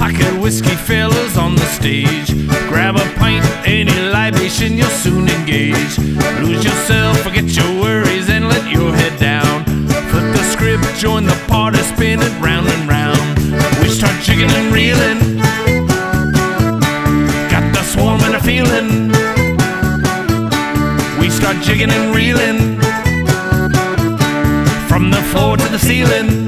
pocket whiskey fellas on the stage. Grab a pint, any libation, you'll soon engage. Lose yourself, forget your worries, and let your head down. Flip the script, join the party, spin it round and round. We start jigging and reeling, got the swarm and a feeling. We start jigging and reeling, from the floor to the ceiling.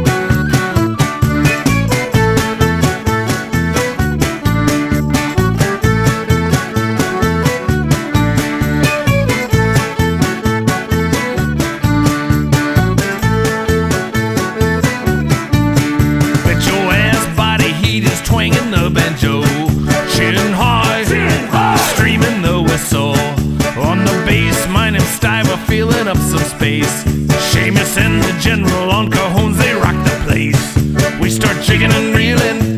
Twanging the banjo, chin high, streaming the whistle. On the bass, my name's Stiver, feeling up some space. Seamus and the General on cajones, they rock the place. We start jigging and reeling,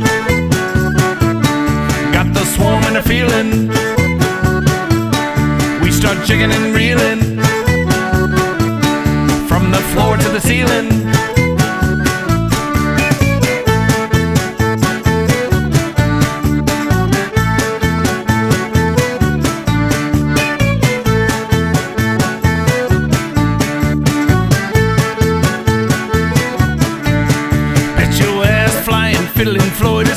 got the swarm and a feeling. We start jigging and reeling, from the floor to the ceiling. Fiddling Floyd